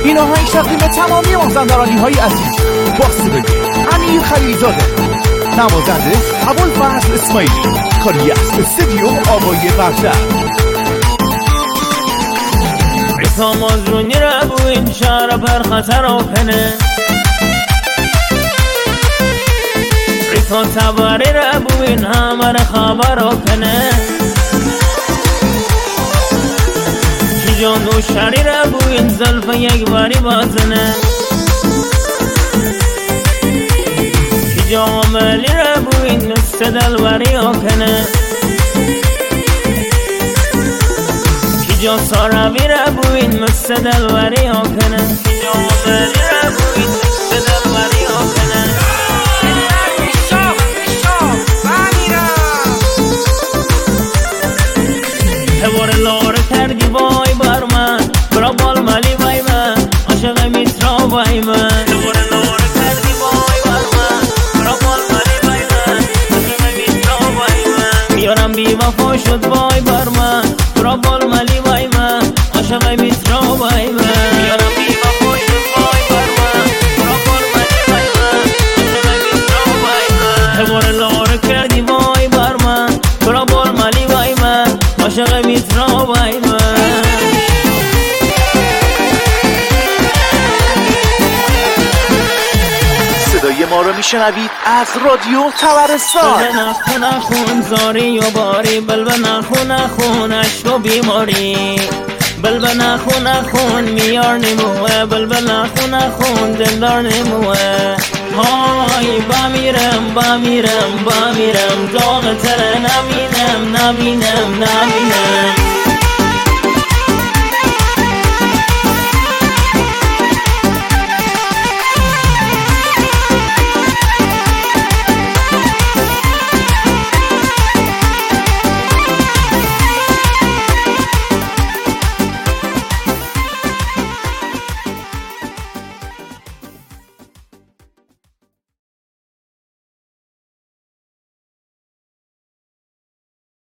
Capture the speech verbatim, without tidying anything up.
این آهنگ تقدیم تمامی مازندرانی های عزیز با صدای امیر خلیلزاده، نوازنده ابوالفضل اسماعیلی، کاری از استودیو آوای برشر. ریتم از رونی را بو این شهر پر خطر آکنه، ریتم تباری را بو این همه خبر آکنه، کی جان و شری را بو این زلف یک باری بازنه، کی جاملی را بو این مست دلبری آکنه، جا سارمی را بو این مست دلبری آکنه، جا مدلی را بو این مست دلبری آکنه. هوار لار کردی وای بر من، برا بال ملی وای من، عاشق میترا وای من. هوار لار کردی وای بر من، برا بال ملی وای من، عاشق میترا وای من. میارم بی وفا شد وای بر من، برا بال ملی وای من، عاشق میترا وای من. میارم بی وفا شد وای بر من، برا بال ملی وای من، عاشق میترا وای من. هوار لار کردی وای بر من، برا بال ملی وای من، عاشق میترا وای من. صدای ما رو میشنوید از رادیو تبرستان. بل نخون نخون زاری و باری، بل به نخون نخون عشق و بیماری، بل به نخون نخون میار نموه، بل به نخون نخون دلدار نموه. های بمیرم بمیرم بمیرم داغ تره نبینم نبینم نبینم.